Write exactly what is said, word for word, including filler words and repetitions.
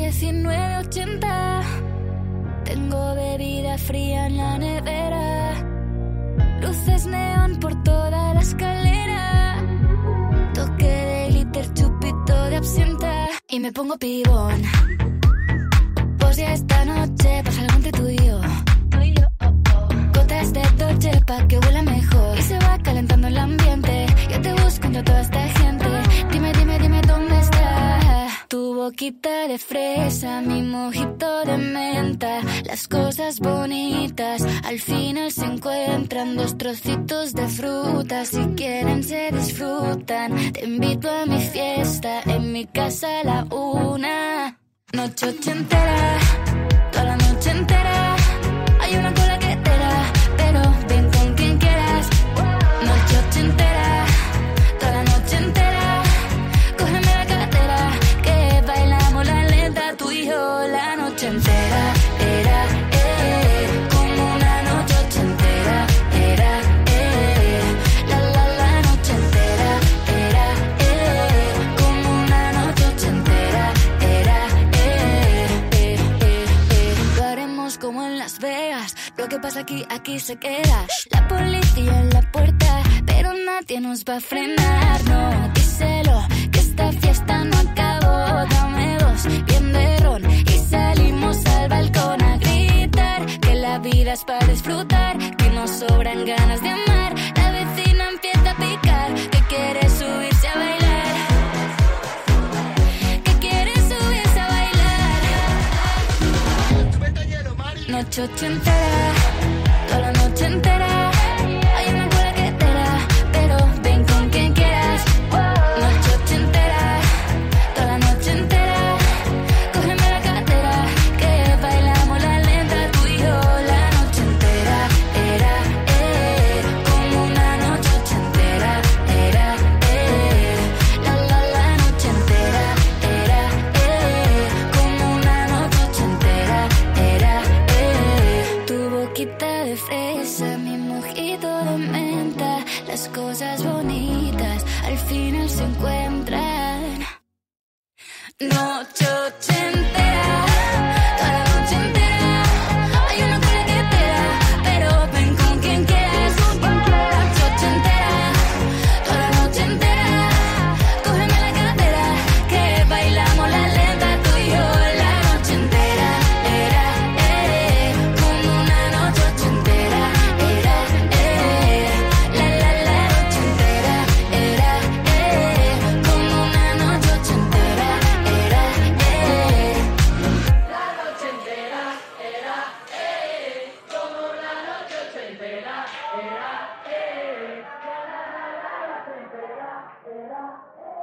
diecinueve ochenta. Tengo bebida fría en la nevera, luces neón por toda la escalera, toque de glitter, chupito de absenta y me pongo pibón. Pues ya esta noche pasa algo entre tú y yo. Gotas de Dolce pa' que huela mejor y se va calentando el ambiente. Yo te busco entre toda esta gente. Dime, dime, dime dónde está tu boquita de fresa, mi mojito de menta. Las cosas bonitas al final se encuentran, dos trocitos de fruta, si quieren se disfrutan. Te invito a mi fiesta, en mi casa a la una. Noche ochentera, toda la noche entera. Hay una cola que te da, pero ven con quien quieras. Noche ochentera, toda la noche entera. Cógeme la cartera, que bailamos la lenta, tú y yo la noche entera. Era, eh, como una noche ochentera. Era, eh, la la la noche entera. Era, eh, como una noche ochentera. Era, eh, eh, eh, eh. Lo haremos como en Las Vegas. Lo que pasa aquí, aquí se queda. La policía en la puerta, pero nadie nos va a frenar. No, díselo, que esta fiesta no acabó. Dame dos, bien de ron y salimos al balcón a gritar que la vida es para disfrutar, que nos sobran ganas de amar. La vecina empieza a picar, que quiere subirse a bailar, que quiere subirse a bailar. Noche ochentera, toda la noche entera. Hay una cola que te da, pero ven con quien quieras. Noche ochentera, toda la noche entera. Cógeme la cartera, que bailamos la lenta, tú y yo la noche entera. Era, eh, como una noche ochentera. Era, eh, la la la noche entera. Era, eh, como una noche ochentera. Era, eh, tu boquita de fresa, mi mojito de menta. Las cosas bonitas al final se encuentran. Noche ochentera, toda la noche entera. Hay una cola que te da, pero ven con quien quieras. Noche ochentera, toda la noche entera. Cógeme la cartera, que bailamos la lenta, tú y yo la noche entera. Era, eh, como una noche ochentera. Era, eh, la la la noche entera. Era, eh, como una noche ochentera. Era, eh. La noche entera. Era, eh, como una noche ochentera. Era, eh, la la la noche entera. Era, eh.